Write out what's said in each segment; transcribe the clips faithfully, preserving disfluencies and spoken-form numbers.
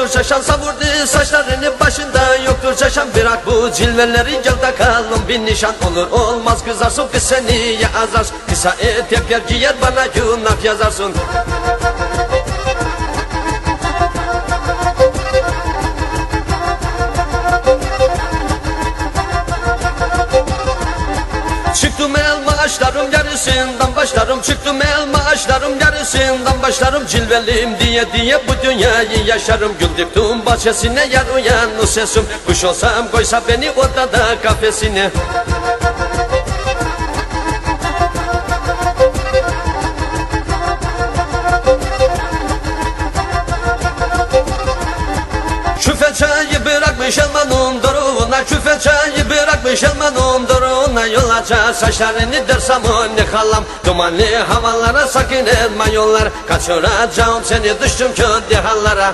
yoktur şaşan, savurdu saçlarını başında yoktur şaşan. Bırak bu cilveleri, gel takalım bir nişan. Olur olmaz kızarsın, kız seni ya azarsın. Kısa et yer giyer, bana günah yazarsın. Çıktım elma ağaçlarım yarısından başlarım. Çıktım elma ağaçlarım yarısından başlarım. Cilveliyim diye diye bu dünyayı yaşarım. Gül diktim bahçesine, yar uyanır sesim. Kuş olsam koysa beni odada kafesine. Küfe çayı bırakmış elmanın doruğuna, küfe çayı bırakmış elmanın doruğuna. Yol açar saçlarını dersem ne halam. Dumanlı havalara sakın etme yollar. Kaçıracağım seni, düştüm kötü hallara.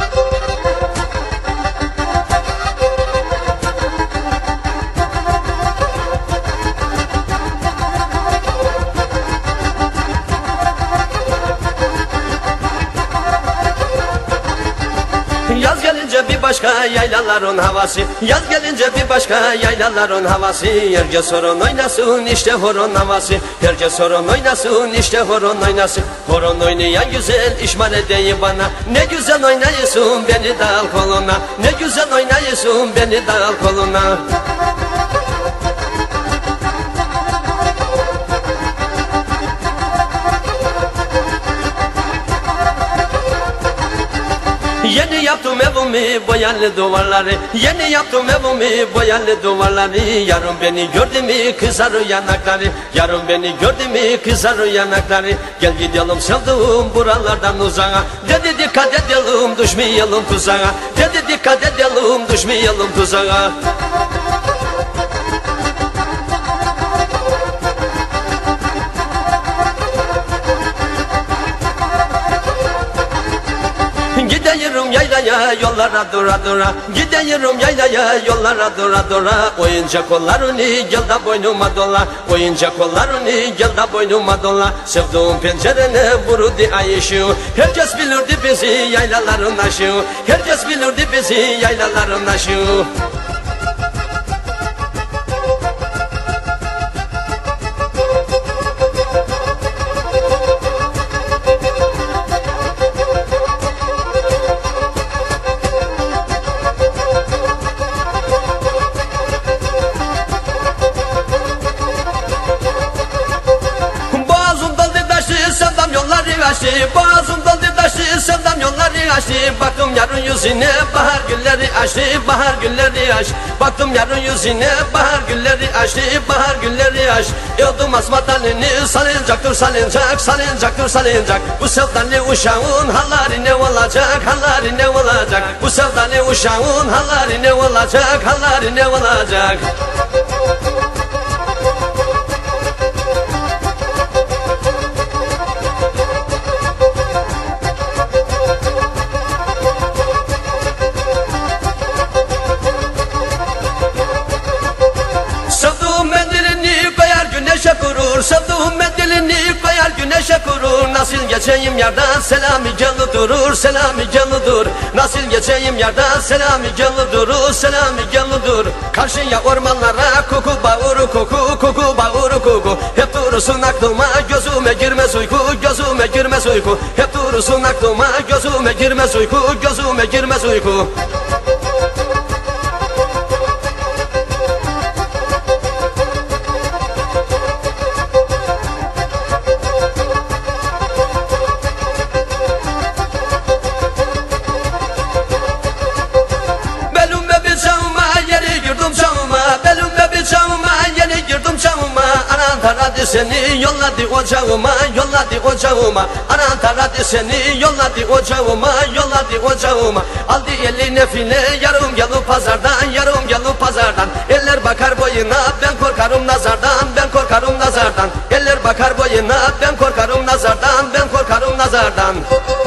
Yaz gelince bir başka yaylaların havası, yaz gelince bir başka yaylaların havası. Herkes horon oynasın işte horon havası, herkes horon oynasın işte horon oynasın. Horon oynayan güzel işman edeyim bana. Ne güzel oynayısın beni de al koluna, ne güzel oynayısın beni de al koluna. Yeni yaptım evimi boyalı duvarları, yeni yaptım evimi boyalı duvarları. Yarın beni gördü mü kızar yanakları, yarın beni gördü mü kızar yanakları. Gel gidelim sevduğum buralardan uzağa, dedi dikkat edelim düşmeyelim tuzağa, dedi dikkat edelim düşmeyelim tuzağa. Gidiyorum yaylaya yollara dura dura, gidiyorum yaylaya yollara dura dura. Oyuncak kollarını gel da boynuma dola, oyuncak kollarını gel da boynuma dola. Sevduğum pencerene vurdu ay ışığı, herkes bilirdi bizi yaylaların aşığı, herkes bilirdi bizi yaylaların aşığı. Boğazım doldu taşı, sevdam yolları açtı. Baktım yarın yüzüne bahar gülleri açtı, bahar gülleri aç. Baktım yarın yüzüne bahar gülleri açtı, bahar gülleri aç. Yordum asma talini, salıncaktır salıncak, salıncaktır salıncak. Bu sevdalı uşağın halları ne olacak, halları ne olacak. Bu sevdalı uşağın halları ne olacak, halları ne olacak. Sevduğum mendilini koyar güneşe kurur. Nasıl geçeyim yerden Selami geli durur, Selami geli dur. Nasıl geçeyim yerden Selami geli durur, Selami geli dur. Karşıya ormanlara koku bağırı koku, koku bağırı koku. Hep durursun aklıma, gözüme girmez uyku, gözüme girmez uyku. Hep durursun aklıma, gözüme girmez uyku, gözüme girmez uyku. Taradı seni yolladı ocağıma, yolladı ocağıma. Anan taradı seni yolladı ocağıma, yolladı ocağıma. Aldı eline file yarım gelu pazardan, yarım gelu pazardan. Eller bakar boyuna ben korkarım nazardan, ben korkarım nazardan. Eller bakar boyuna ben korkarım nazardan, ben korkarım nazardan.